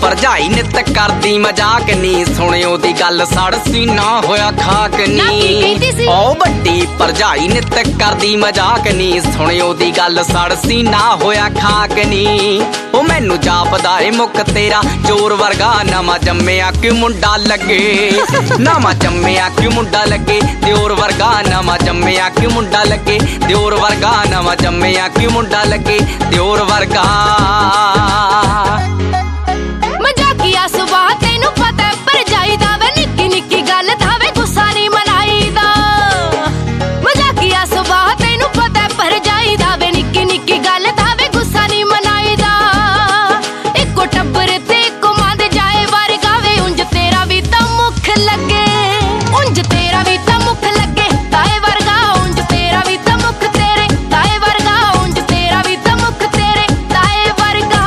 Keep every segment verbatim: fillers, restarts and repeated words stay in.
ਭਰਜਾਈ ਨਿੱਤ ਕਰਦੀ ਮਜ਼ਾਕ ਨੀ, ਸੁਣਿਓ ਦੀ ਗੱਲ ਸੜ ਸੀਨਾ ਹੋਇਆ ਖਾਕ ਨੀ। ਓ ਵੱਡੀ ਭਰਜਾਈ ਨਿੱਤ ਕਰਦੀ ਮਜ਼ਾਕ ਨੀ, ਸੁਣਿਓ ਦੀ ਗੱਲ ਸੜ ਸੀਨਾ ਹੋਇਆ ਖਾਕ ਨੀ। ਓ ਮੈਨੂੰ ਜਾਪਦਾ ਏ ਮੁੱਕ ਤੇਰਾ ਚੋਰ ਵਰਗਾ, ਨਵਾਂ ਜੰਮਿਆ ਕਿਉਂ ਮੁੰਡਾ ਲੱਗੇ, ਨਵਾਂ ਜੰਮਿਆ ਕਿਉਂ ਮੁੰਡਾ ਲੱਗੇ ਦਿਓਰ ਵਰਗਾ, ਨਵਾਂ ਜੰਮਿਆ ਕਿਉਂ ਮੁੰਡਾ ਲੱਗੇ ਦਿਓਰ ਵਰਗਾ, ਨਵਾਂ ਜੰਮਿਆ ਕਿਉਂ ਮੁੰਡਾ ਲੱਗੇ ਦਿਓਰ ਵਰਗਾ। ਮਜ਼ਾਕੀਆ ਸੁਭਾਅ ਤੈਨੂੰ ਪਤਾ ਭਰਜਾਈ ਦਾ ਵੇ, ਨਿੱਕੀ ਨਿੱਕੀ ਗੱਲ ਦਾ ਵੇ ਗੁੱਸਾ ਨਹੀਂ ਮਨਾਈਦਾ। ਮਜ਼ਾਕੀਆ ਸੁਭਾਅ ਤੈਨੂੰ ਪਤਾ ਭਰਜਾਈ ਦਾ ਵੇ, ਨਿੱਕੀ ਨਿੱਕੀ ਗੱਲ ਦਾ ਵੇ ਗੁੱਸਾ ਨਹੀਂ ਮਨਾਈਦਾ। ਇੱਕੋ ਟੱਬਰ ਤੇ ਇੱਕੋ ਮੰਦ ਜਾਏ ਵਰਗਾ ਵੇ, ਉਂਝ ਤੇਰਾ ਵੀ ਤਾਂ ਮੁੱਖ ਲੱਗੇ, ਉਂਝ ਤੇਰਾ ਵੀ ਤਾਂ ਮੁੱਖ ਲੱਗੇ ਤਾਏ ਵਰਗਾ, ਉਂਝ ਤੇਰਾ ਵੀ ਤਾਂ ਮੁੱਖ ਤੇਰੇ ਤਾਏ ਵਰਗਾ, ਉਂਝ ਤੇਰਾ ਵੀ ਤਾਂ ਮੁੱਖ ਤੇਰੇ ਤਾਏ ਵਰਗਾ।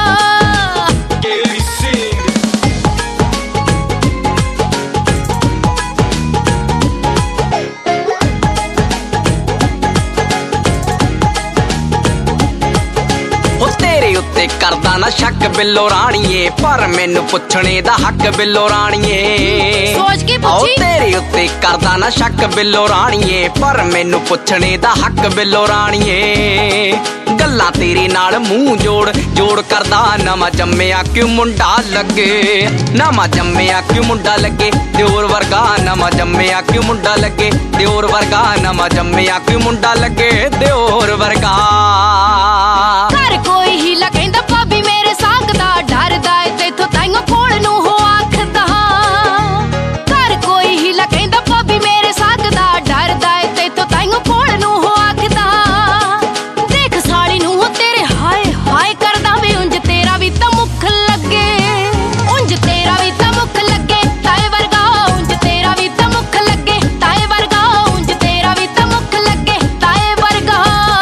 ਤੇਰੇ ਉੱਤੇ ਕਰਦਾ ਨਾ ਸ਼ੱਕ ਬਿੱਲੋ ਰਾਣੀਏ, ਪਰ ਮੈਨੂੰ ਪੁੱਛਣੇ ਦਾ ਹੱਕ ਬਿੱਲੋ ਰਾਣੀਏ। ਸੋਚ ਕੇ ਪੁੱਛੀ। ਤੇਰੇ ਉੱਤੇ ਕਰਦਾ ਨਾ ਸ਼ੱਕ ਬਿੱਲੋ ਰਾਣੀਏ, ਪਰ ਮੈਨੂੰ ਪੁੱਛਣੇ ਦਾ ਹੱਕ ਬਿੱਲੋ ਰਾਣੀਏ। ਗੱਲਾਂ ਤੇਰੇ ਨਾਲ ਮੂੰਹ ਜੋੜ ਜੋੜ ਕਰਦਾ, ਨਵਾਂ ਜੰਮਿਆ ਕਿਉਂ ਮੁੰਡਾ ਲੱਗੇ, ਨਵਾਂ ਜੰਮਿਆ ਕਿਉਂ ਮੁੰਡਾ ਲੱਗੇ ਦਿਓਰ ਵਰਗਾ, ਨਵਾਂ ਜੰਮਿਆ ਕਿਉਂ ਮੁੰਡਾ ਲੱਗੇ ਦਿਓਰ ਵਰਗਾ, ਨਵਾਂ ਜੰਮਿਆ ਕਿਉਂ ਮੁੰਡਾ ਲੱਗੇ ਦਿਓਰ ਵਰਗਾ। ਘਰ ਕੋਈ ਹੀਲਾ ਕਹਿੰਦਾ ਭਾਬੀ ਮੇਰੇ ਸਾਕ ਦਾ, ਡਰਦਾ ਏ ਤੇਥੋਂ ਤਾਈਓ ਕੋਲ ਨੂੰ ਹੋ ਆਖਦਾ। ਘਰ ਕੋਈ ਹੀਲਾ ਕਹਿੰਦਾ ਭਾਬੀ ਮੇਰੇ ਸਾਕ ਦਾ, ਡਰਦਾ ਏ ਤੇਥੋਂ ਤਾਈਓ ਕੋਲ ਨੂੰ ਹੋ ਆਖਦਾ। ਦੇਖ ਸਾਲੀ ਨੂੰ ਉਹ ਤੇਰੇ ਹਾਏ ਹਾਏ ਕਰਦਾ ਵੇ, ਉਂਝ ਤੇਰਾ ਵੀ ਤਾਂ ਮੁੱਖ ਲੱਗੇ, ਉਂਝ ਤੇਰਾ ਵੀ ਤਾਂ ਮੁੱਖ ਲੱਗੇ ਤਾਏ ਵਰਗਾ, ਉਂਝ ਤੇਰਾ ਵੀ ਤਾਂ ਮੁੱਖ ਲੱਗੇ ਤਾਏ ਵਰਗਾ, ਉਂਝ ਤੇਰਾ ਵੀ ਤਾਂ ਮੁੱਖ ਲੱਗੇ ਤਾਏ ਵਰਗਾ।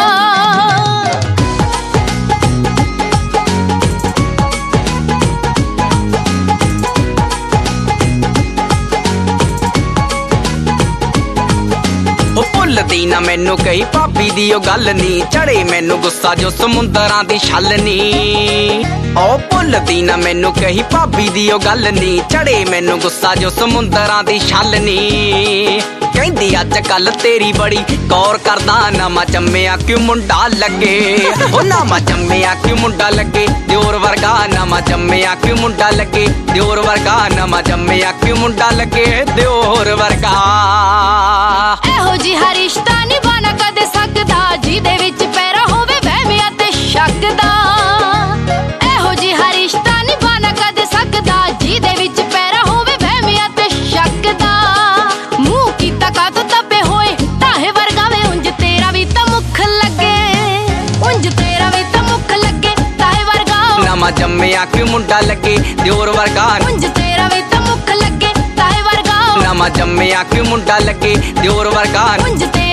ਭੁੱਲਦੀ ਨਾ ਮੈਨੂੰ ਕਹੀ ਭਾਬੀ ਦੀ ਉਹ ਗੱਲ ਨੀ, ਚੜੇ ਮੈਨੂੰ ਗੁੱਸਾ ਜੋ ਸਮੁੰਦਰਾਂ ਦੀ ਛੱਲ ਨੀ। ਓ ਭੁੱਲਦੀ ਨਾ ਮੈਨੂੰ ਕਹੀ ਭਾਬੀ ਦੀ ਉਹ ਗੱਲ ਨੀ, ਚੜੇ ਮੈਨੂੰ ਗੁੱਸਾ ਜੋ ਸਮੁੰਦਰਾਂ ਦੀ ਛੱਲ ਨੀ। ਕਹਿੰਦੀ ਅੱਜ ਕੱਲ ਤੇਰੀ ਬੜੀ ਗੌਰ ਕਰਦਾ, ਨਵਾਂ ਜੰਮਿਆ ਕਿਉਂ ਮੁੰਡਾ ਲੱਗੇ, ਓ ਨਵਾਂ ਜੰਮਿਆ ਕਿਉਂ ਮੁੰਡਾ ਲੱਗੇ ਦਿਓਰ ਵਰਗਾ, ਨਵਾਂ ਜੰਮਿਆ ਕਿਉਂ ਮੁੰਡਾ ਲੱਗੇ ਦਿਓਰ ਵਰਗਾ, ਨਵਾਂ ਜੰਮਿਆ ਕਿਉਂ ਮੁੰਡਾ ਲੱਗੇ ਦਿਓਰ ਵਰਗਾ। ਇਹੋ ਜਿਹਾ ਰਿਸ਼ਤਾ ਨਿਭਾਣਾ ਕਦੇ ਸਕਦਾ, ਜਿਹਦੇ ਵਿੱਚ ਪੈਰਾ ਹੋਵੇ ਵਹਿਮਿਆਂ ਤੇ ਸ਼ੱਕ ਦਾ। ਇਹੋ ਜਿਹਾ ਰਿਸ਼ਤਾ ਨਿਭਾਣਾ ਕਦੇ ਸਕਦਾ, ਜਿਹਦੇ ਵਿੱਚ ਪੈਰਾ ਹੋਵੇ ਵਹਿਮਿਆਂ ਤੇ ਸ਼ੱਕ ਦਾ। ਮੂੰਹ ਕੀਤਾ ਕਾਤੋਂ ਦੱਬੇ ਹੋਏ ਤਾਹੇ ਵਰਗਾ ਵੇ, ਉਂਝ ਤੇਰਾ ਵੀ ਤਾਂ ਮੁੱਖ ਲੱਗੇ, ਉਂਝ ਤੇਰਾ ਵੀ ਤਾਂ ਮੁੱਖ ਲੱਗੇ ਤਾਹੇ ਵਰਗਾ। ਨਵਾਂ ਜੰਮਿਆ ਕਿਉਂ ਮੁੰਡਾ ਲੱਗੇ ਦਿਓਰ ਵਰਗਾ, ਉਂਝ ਤੇਰਾ ਵੀ ਤਾਂ ਮੁੱਖ ਲੱਗੇ ਤਾਹੇ ਵਰਗਾ। ਨਵਾਂ ਜੰਮਿਆ ਕਿਉਂ ਮੁੰਡਾ ਲੱਗੇ ਦਿਓਰ ਵਰਗਾ, ਉਂਝ